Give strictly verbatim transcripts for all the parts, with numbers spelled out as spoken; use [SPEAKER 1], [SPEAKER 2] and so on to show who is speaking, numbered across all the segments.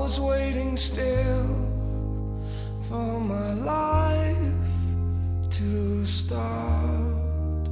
[SPEAKER 1] was waiting still for my life to start.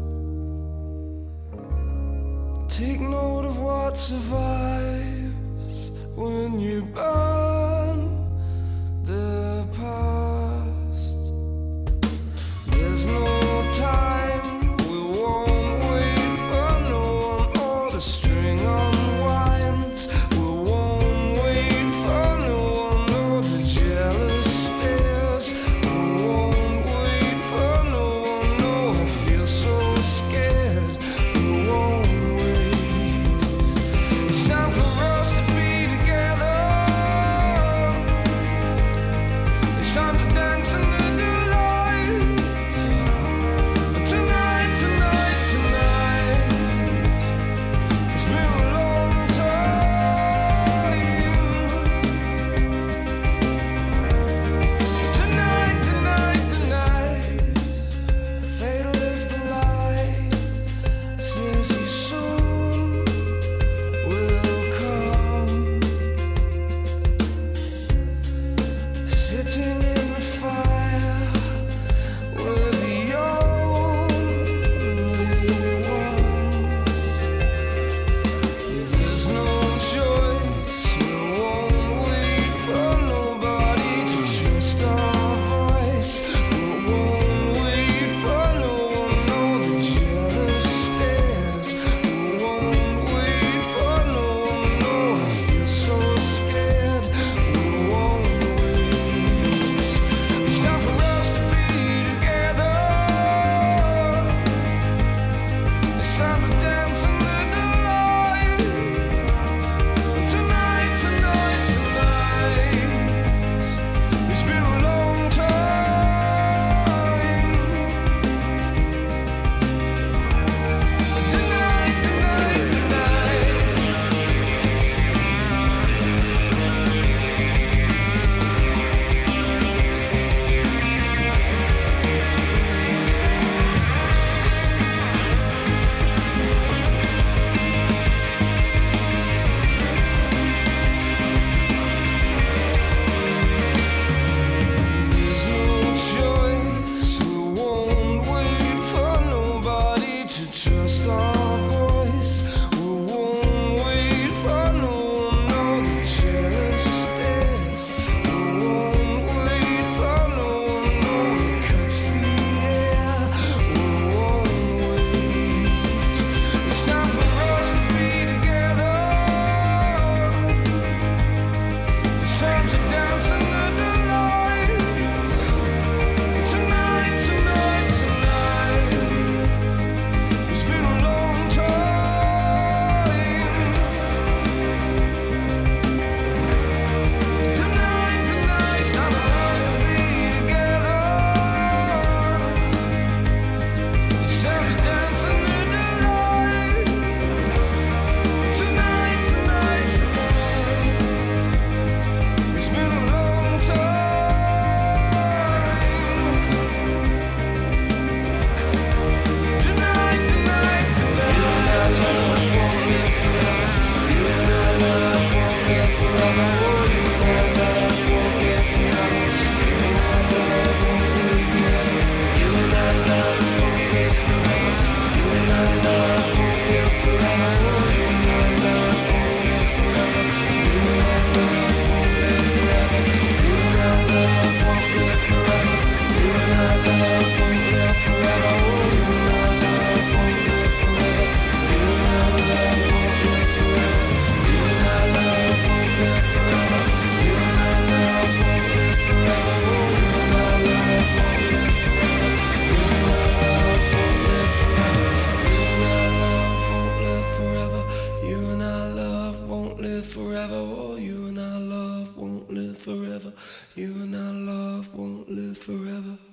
[SPEAKER 1] Take note of what survives when you burn the past. There's no time, we won't wait for no one, or the string unwinds. We won't wait for no one, or the jealous stares. We won't wait for no one, no, I feel so scared. We won't wait. It's time for us to be together. It's time to dance under the lights. Tonight, tonight, tonight. It's been a long time. Tonight, tonight, tonight. Fatal is the light. Says he soon will come. Sitting in the fire with the only ones. There's no choice, we won't wait for nobody to trust our voice. We won't wait for no one, no, the jealous stares. We won't wait for no one, no, I feel so scared. We won't wait. It's time for us to be together. It's time to dance under the lights. Tonight, tonight, tonight. It's been a long time. Tonight, tonight, tonight. There's no choice, we won't wait for nobody to trust our voice. We won't wait for no one, no, the jealous stares. We won't wait for no one, no, it cuts the air. We won't wait. It's time for us to be together. It's time to dance under the lights. Tonight, tonight, tonight. It's been a long time. Tonight, tonight, it's time for us to be together. It's time to dance under the lights. Tonight, tonight, tonight. It's been a long time. Tonight, tonight, tonight. You and I love won't live forever. You and I love won't live forever. Oh, you and I love won't live forever. You and I love won't live forever. You and I love won't live forever. You and I love won't live forever. Oh, you and I love won't live forever. You and I love won't live forever. You and I love won't live forever. You and I love won't live forever. Oh, you and I love won't live forever. You and I love won't live forever. You and I love won't live forever. You and I love won't live forever. Oh, you and I love won't live forever. You and I love won't live forever. You and I love won't live forever. Oh, you and I love won't live forever. You and I love won't live forever.